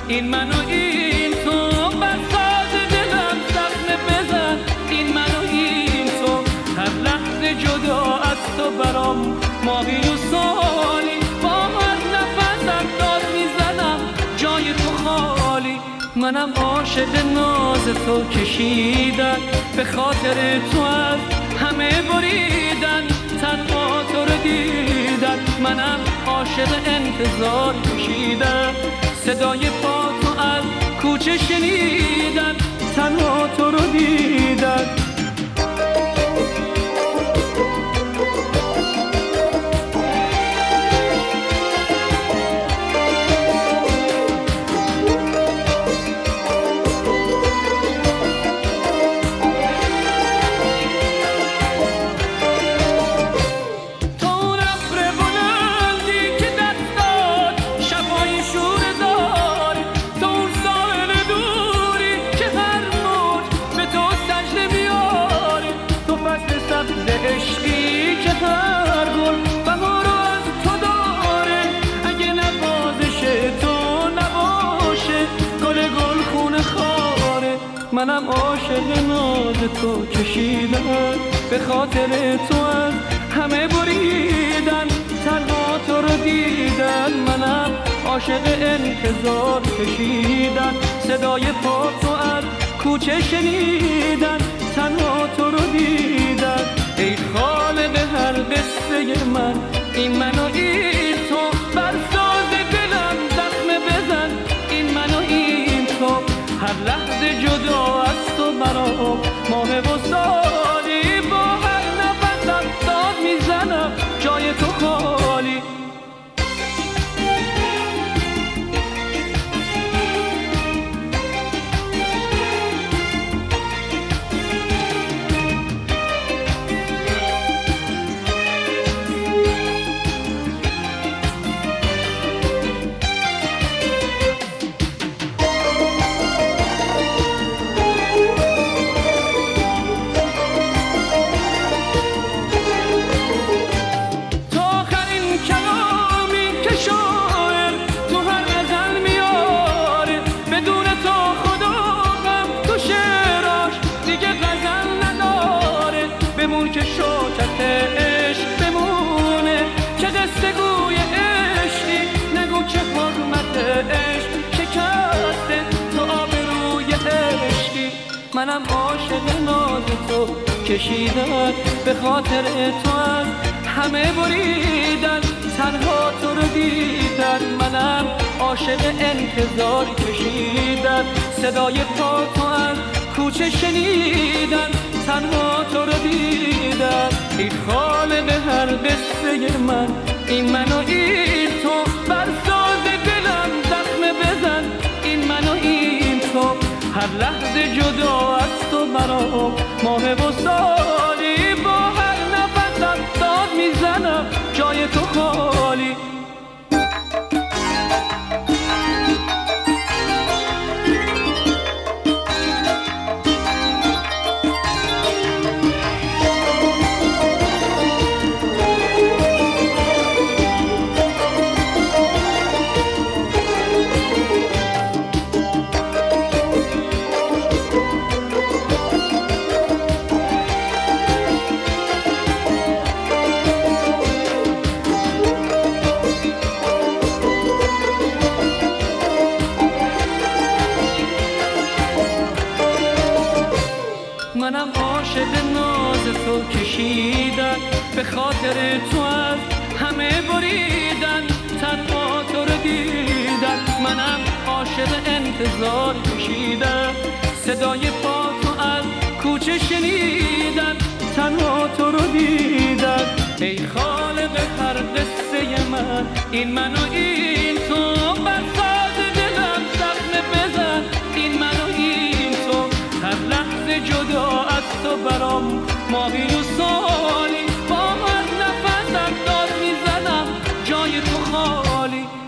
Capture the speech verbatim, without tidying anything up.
این من و این تو، بر ساز دلم زخم بزن این من و این تو. هر لحظه جدا از تو برام ماهی و سالی، با هر نفسم داد میزنم جای تو خالی. منم عاشق ناز تو کشیدن، به خاطر تو از همه بریدن، تنها تو رو دیدن. منم عاشق انتظار کشیدن، صدای پا تو از کوچه شنیدن، تنها تو رو دیدن. عشقی که هر گل بهار از تو داره، اگه نوازش تو نباشه گل گل خونه خاره. منم عاشق ناز تو کشیدم، به خاطر تو از همه بریدن، تنها تو رو دیدن. منم عاشق انتظار کشیدن، صدای پا تو از کوچه شنیدن، تنها تو رو دیدن. ای خالق هر قصه من، این من و این تو، بر ساز دلم زخم بزن این من و این تو. هر لحظه جدا از تو برام ماه و سالی، با هر نفسم داد میزنم جای تو خالی. بمون که شوکت عشق بمونه، که قصه گوی عشقی، نگو که حرمت عشق شکسته تو آبروی عشقی. منم عاشق ناز تو کشیدن، به خاطر تو از همه بریدن، تنها تو رو دیدن. منم عاشق انتظار کشیدن، صدای پا تو از کوچه شنیدن، تنها تو رو دیدن. ای خالق هر قصه من، این من و این تو، بر ساز دلم زخم بزن این من و این تو. هر لحظه جدا از تو برام ماه و سالی، با هر نفسم داد میزنم جای تو خالی. منم عاشق ناز تو کشیدن، به خاطر تو از همه بریدن، تنها تو رو دیدن. منم عاشق انتظار کشیدن، صدای پا تو از کوچه شنیدن، تنها تو رو دیدن. ای خالق هر قصه من، این من و این تو، بر ساز دلم زخم بزن این من و این تو. هر لحظه جدا از تو برام ماهی و سالی، با هر نفسم داد میزنم جای تو خالی.